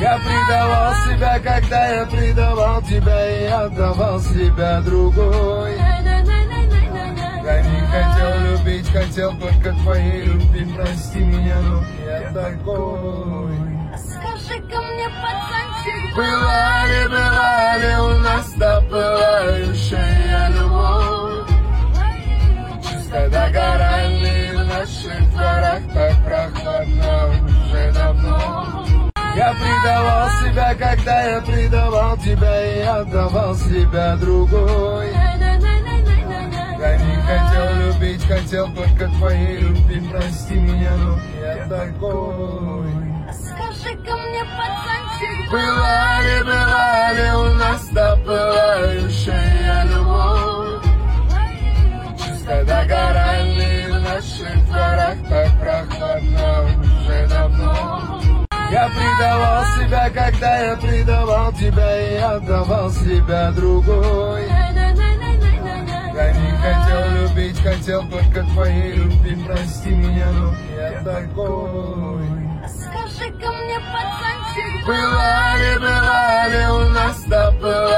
Я предавал себя, когда я предавал тебя, и отдавал себя другой. Я не хотел любить, хотел только твоей любви. Прости меня, но я такой. Скажи-ка мне, пацанчик, Была ли у нас та пылающая любовь? Чисто догорали в наших дворах, так прохладно уже давно. Я предавал себя, когда я предавал тебя, и отдавал себя другой. Я не хотел любить, хотел только твоей любви. Прости меня, но я такой. скажи-ка мне, пацанчик, Была ли у нас та пылающая любовь? Чисто догорали в наших дворах, так прохладно уже давно. Я предавал себя, когда я предавал тебя, и отдавал себя другой. Я не хотел любить, хотел только твоей любви. Прости меня, но я такой. скажи-ка мне, пацанчик, Была ли у нас та пылающая